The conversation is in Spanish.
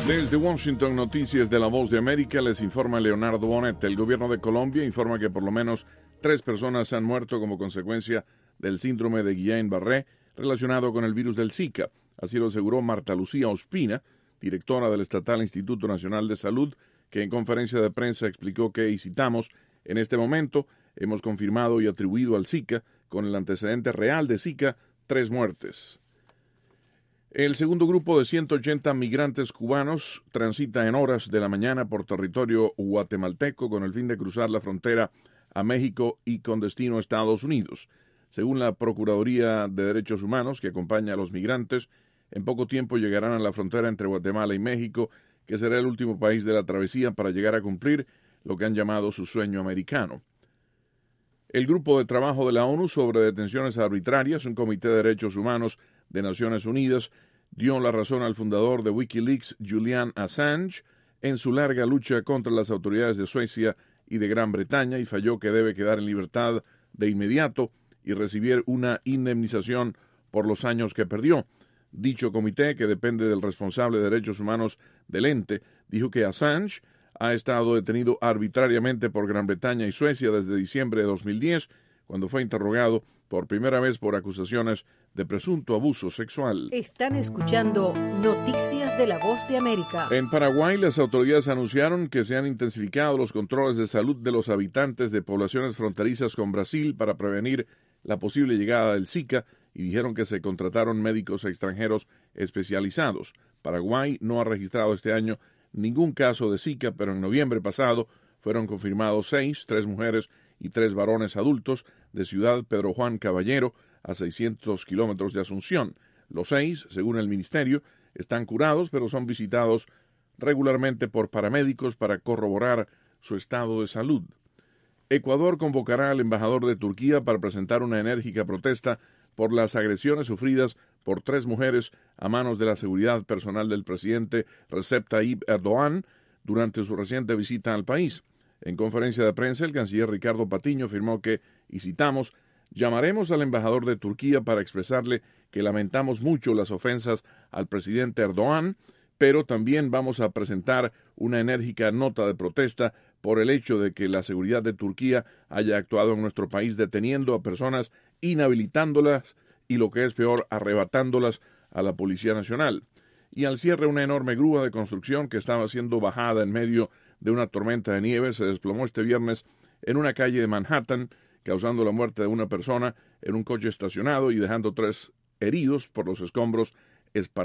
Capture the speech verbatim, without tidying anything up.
Desde Washington, Noticias de la Voz de América, les informa Leonardo Bonet. El gobierno de Colombia informa que por lo menos tres personas han muerto como consecuencia del síndrome de Guillain-Barré relacionado con el virus del Zika. Así lo aseguró Marta Lucía Ospina, directora del Estatal Instituto Nacional de Salud, que en conferencia de prensa explicó que, y citamos, en este momento hemos confirmado y atribuido al Zika, con el antecedente real de Zika, tres muertes. El segundo grupo de ciento ochenta migrantes cubanos transita en horas de la mañana por territorio guatemalteco con el fin de cruzar la frontera a México y con destino a Estados Unidos. Según la Procuraduría de Derechos Humanos, que acompaña a los migrantes, en poco tiempo llegarán a la frontera entre Guatemala y México, que será el último país de la travesía para llegar a cumplir lo que han llamado su sueño americano. El Grupo de Trabajo de la ONU sobre Detenciones Arbitrarias, un comité de derechos humanos de Naciones Unidas, dio la razón al fundador de Wikileaks, Julian Assange, en su larga lucha contra las autoridades de Suecia y de Gran Bretaña y falló que debe quedar en libertad de inmediato y recibir una indemnización por los años que perdió. Dicho comité, que depende del responsable de derechos humanos del ente, dijo que Assange ha estado detenido arbitrariamente por Gran Bretaña y Suecia desde diciembre de dos mil diez, cuando fue interrogado por primera vez por acusaciones de presunto abuso sexual. Están escuchando Noticias de la Voz de América. En Paraguay, las autoridades anunciaron que se han intensificado los controles de salud de los habitantes de poblaciones fronterizas con Brasil para prevenir la posible llegada del Zika y dijeron que se contrataron médicos extranjeros especializados. Paraguay no ha registrado este año ningún caso de Zika, pero en noviembre pasado fueron confirmados seis, tres mujeres y tres varones adultos de Ciudad Pedro Juan Caballero, a seiscientos kilómetros de Asunción. Los seis, según el ministerio, están curados, pero son visitados regularmente por paramédicos para corroborar su estado de salud. Ecuador convocará al embajador de Turquía para presentar una enérgica protesta por las agresiones sufridas por tres mujeres a manos de la seguridad personal del presidente Recep Tayyip Erdogan durante su reciente visita al país. En conferencia de prensa, el canciller Ricardo Patiño afirmó que, y citamos, llamaremos al embajador de Turquía para expresarle que lamentamos mucho las ofensas al presidente Erdogan, pero también vamos a presentar una enérgica nota de protesta por el hecho de que la seguridad de Turquía haya actuado en nuestro país deteniendo a personas, inhabilitándolas y, lo que es peor, arrebatándolas a la Policía Nacional. Y al cierre, una enorme grúa de construcción que estaba siendo bajada en medio de una tormenta de nieve se desplomó este viernes en una calle de Manhattan, causando la muerte de una persona en un coche estacionado y dejando tres heridos por los escombros esparcidos